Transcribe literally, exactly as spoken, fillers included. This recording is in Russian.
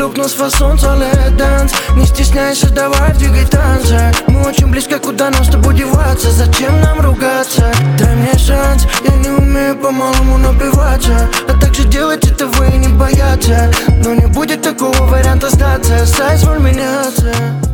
клуб, но с фасон туалет данс. Не стесняйся, давай двигай танцы. Мы очень близко, куда нам с тобой деваться? Зачем нам ругаться? Дай мне шанс, я не умею по-малому напиваться, а также делать этого и не бояться. Но не будет такого варианта сдаться, соизволь меняться.